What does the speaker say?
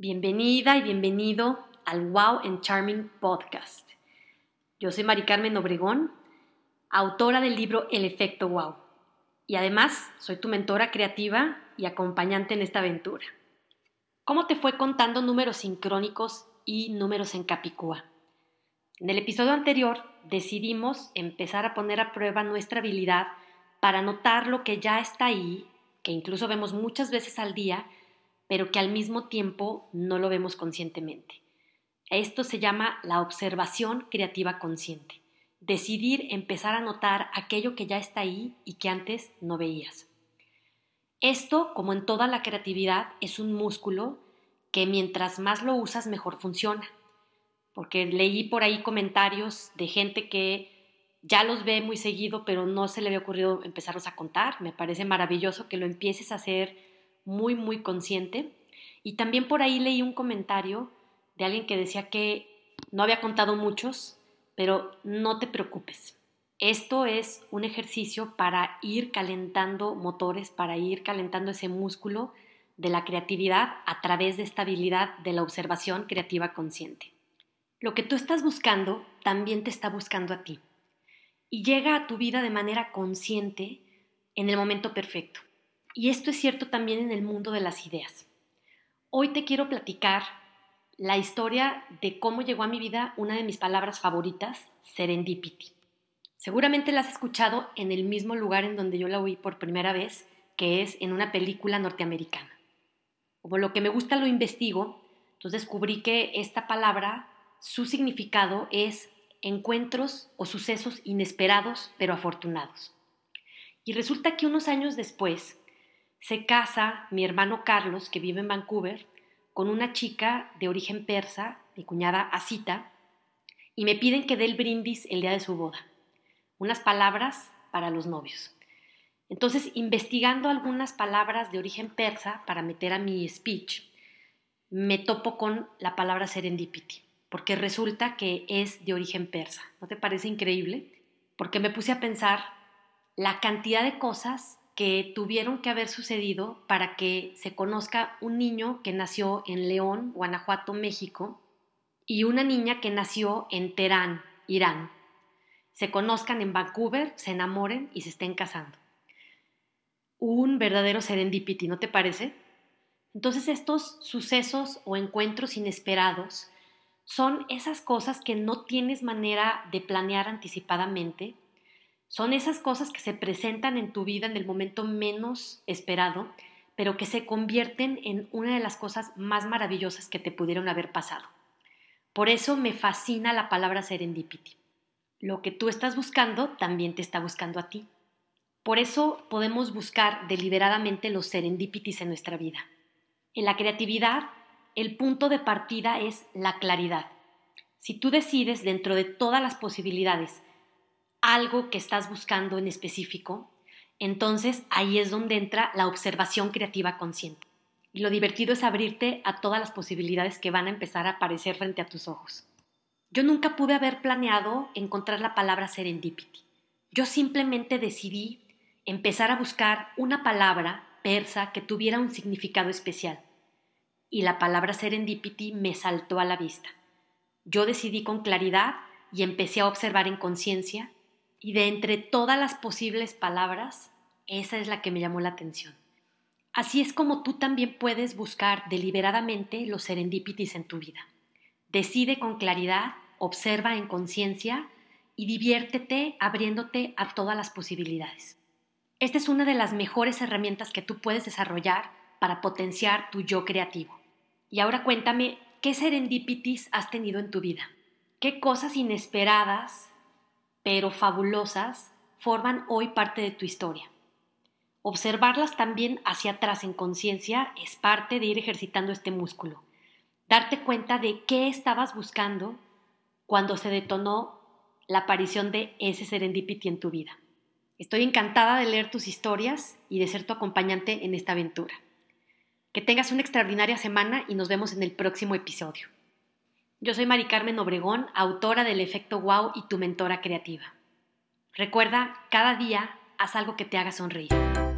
Bienvenida y bienvenido al Wow and Charming Podcast. Yo soy Mari Carmen Obregón, autora del libro El Efecto Wow, y además soy tu mentora creativa y acompañante en esta aventura. ¿Cómo te fue contando números sincrónicos y números en Capicúa? En el episodio anterior decidimos empezar a poner a prueba nuestra habilidad para notar lo que ya está ahí, que incluso vemos muchas veces al día, pero que al mismo tiempo no lo vemos conscientemente. Esto se llama la observación creativa consciente. Decidir empezar a notar aquello que ya está ahí y que antes no veías. Esto, como en toda la creatividad, es un músculo que mientras más lo usas, mejor funciona. Porque leí por ahí comentarios de gente que ya los ve muy seguido, pero no se le había ocurrido empezarlos a contar. Me parece maravilloso que lo empieces a hacer muy, muy consciente. Y también por ahí leí un comentario de alguien que decía que no había contado muchos, pero no te preocupes. Esto es un ejercicio para ir calentando motores, para ir calentando ese músculo de la creatividad a través de esta habilidad de la observación creativa consciente. Lo que tú estás buscando también te está buscando a ti y llega a tu vida de manera consciente en el momento perfecto. Y esto es cierto también en el mundo de las ideas. Hoy te quiero platicar la historia de cómo llegó a mi vida una de mis palabras favoritas, serendipity. Seguramente la has escuchado en el mismo lugar en donde yo la oí por primera vez, que es en una película norteamericana. Como lo que me gusta lo investigo, entonces descubrí que esta palabra, su significado es encuentros o sucesos inesperados pero afortunados. Y resulta que unos años después se casa mi hermano Carlos, que vive en Vancouver, con una chica de origen persa, mi cuñada Asita, y me piden que dé el brindis el día de su boda. Unas palabras para los novios. Entonces, investigando algunas palabras de origen persa para meter a mi speech, me topo con la palabra serendipity, porque resulta que es de origen persa. ¿No te parece increíble? Porque me puse a pensar la cantidad de cosas que tuvieron que haber sucedido para que se conozca un niño que nació en León, Guanajuato, México, y una niña que nació en Teherán, Irán. Se conozcan en Vancouver, se enamoren y se estén casando. Un verdadero serendipity, ¿no te parece? Entonces estos sucesos o encuentros inesperados son esas cosas que no tienes manera de planear anticipadamente. Son esas cosas que se presentan en tu vida en el momento menos esperado, pero que se convierten en una de las cosas más maravillosas que te pudieron haber pasado. Por eso me fascina la palabra serendipity. Lo que tú estás buscando también te está buscando a ti. Por eso podemos buscar deliberadamente los serendipities en nuestra vida. En la creatividad, el punto de partida es la claridad. Si tú decides dentro de todas las posibilidades algo que estás buscando en específico, entonces ahí es donde entra la observación creativa consciente. Y lo divertido es abrirte a todas las posibilidades que van a empezar a aparecer frente a tus ojos. Yo nunca pude haber planeado encontrar la palabra serendipity. Yo simplemente decidí empezar a buscar una palabra persa que tuviera un significado especial. Y la palabra serendipity me saltó a la vista. Yo decidí con claridad y empecé a observar en conciencia. Y de entre todas las posibles palabras, esa es la que me llamó la atención. Así es como tú también puedes buscar deliberadamente los serendipities en tu vida. Decide con claridad, observa en conciencia y diviértete abriéndote a todas las posibilidades. Esta es una de las mejores herramientas que tú puedes desarrollar para potenciar tu yo creativo. Y ahora cuéntame, ¿qué serendipities has tenido en tu vida? ¿Qué cosas inesperadas pero fabulosas, forman hoy parte de tu historia? Observarlas también hacia atrás en conciencia es parte de ir ejercitando este músculo. Darte cuenta de qué estabas buscando cuando se detonó la aparición de ese serendipity en tu vida. Estoy encantada de leer tus historias y de ser tu acompañante en esta aventura. Que tengas una extraordinaria semana y nos vemos en el próximo episodio. Yo soy Mari Carmen Obregón, autora del Efecto Wow y tu mentora creativa. Recuerda, cada día haz algo que te haga sonreír.